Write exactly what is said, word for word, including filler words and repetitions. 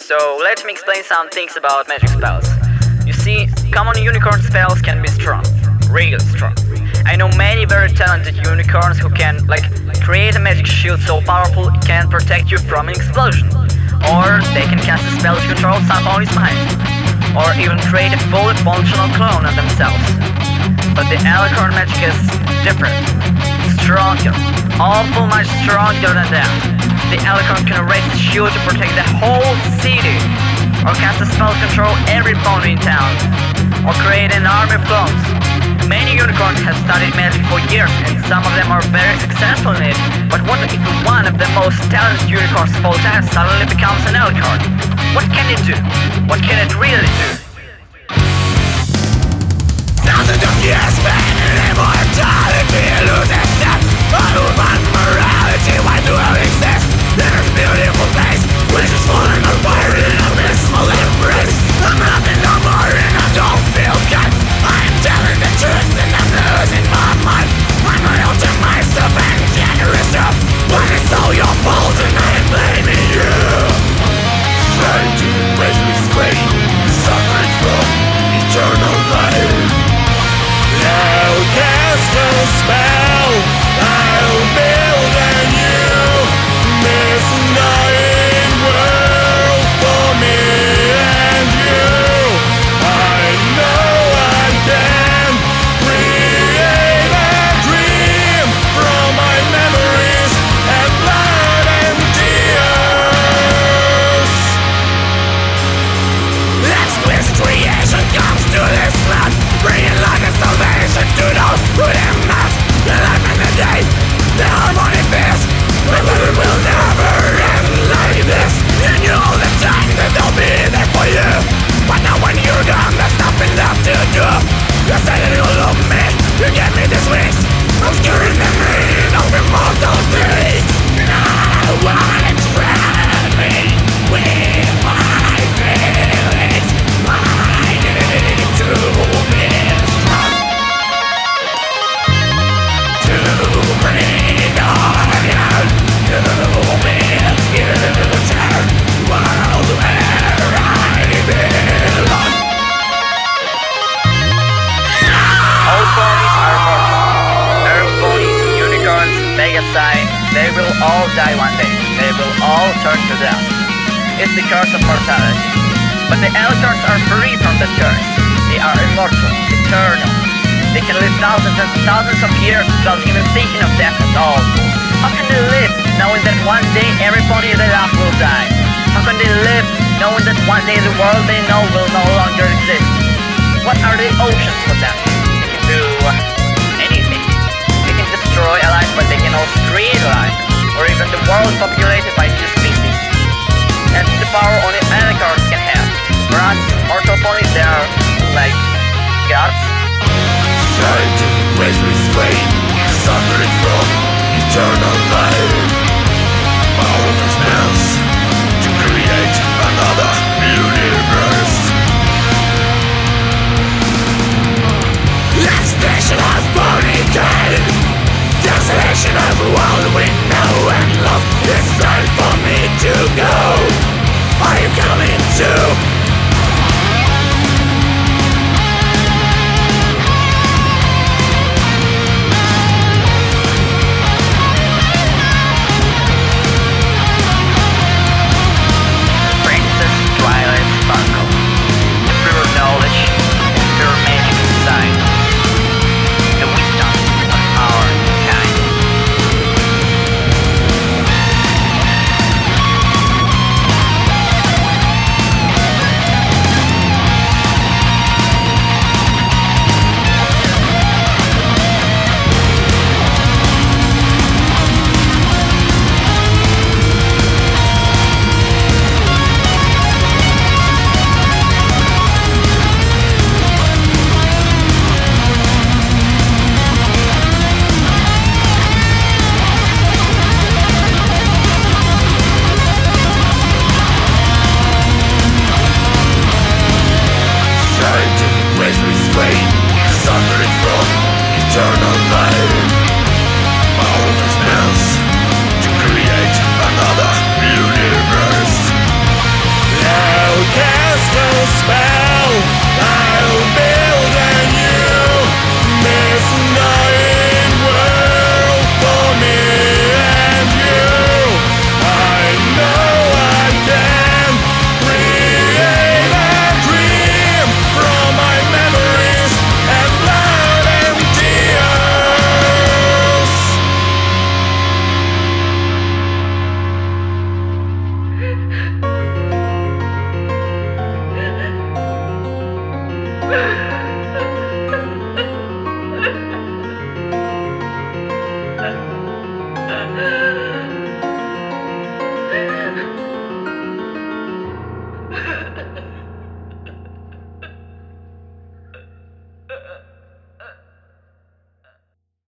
So let me explain some things about magic spells. You see, common unicorn spells can be strong, really strong. I know many very talented unicorns who can, like, create a magic shield so powerful it can protect you from an explosion. Or they can cast a spell to control some opponent's mind. Or even create a fully functional clone of themselves. But the Alicorn magic is different. Stronger. Awful much stronger than that. The Alicorn can raise a shield to protect the whole city. Or cast a spell to control every opponent in town. Or create an army of clones. Many unicorns have studied magic for years, and some of them are very successful in it. But what if one of the most talented unicorns of all time suddenly becomes an Alicorn? What can it do? What can it really do? Thousands of years spent in immortality, losing step on human morality. Why do I exist in this beautiful place, which is falling apart in a abysmal embrace? I'm nothing no more and I don't feel good. I am telling the truth and I'm losing my mind. I'm loyal to myself and generous stuff, but it's all your fault and I am blaming you. Trying to measure explain the suffering from eternal life. I'll cast a spell, I'll build a new mystifying world for me and you. I know I can create a dream from my memories and blood and tears. Exquisite creation comes to this land, bringing life and salvation to those who have not. The life and the day, the harmony fierce, but it will never end like this. You knew all the time that they'll be there for you, but now when you're gone, there's nothing left to do. You said that you'll love me, you gave me these wings, obscuring the meaning of immortal things. Now I drown me with my feelings. I need to be strong, to bring on you, to be the future world where I belong. All ponies are mortal. Earth ponies, unicorns, Pegasi, they will all die one day. They will all turn to dust. It's the curse of mortality. But the Alicorns are free from that curse. They are immortal, eternal. They can live thousands and thousands of years without even thinking of death at all. How can they live knowing that one day every pony they love will die? How can they live knowing that one day the world they know will no longer exist? What are the oceans for them? They can do anything. They can destroy a life, but they can also create a life. Or even the world populated by new species. And the power only Alicorns can have. For us, mortal ponies, they are like gods. Scientific ways to explain the suffering from eternal life. Powerful spells to create another universe. Extinction of mankind, desolation of a world we know and love. It's time for me Thank you.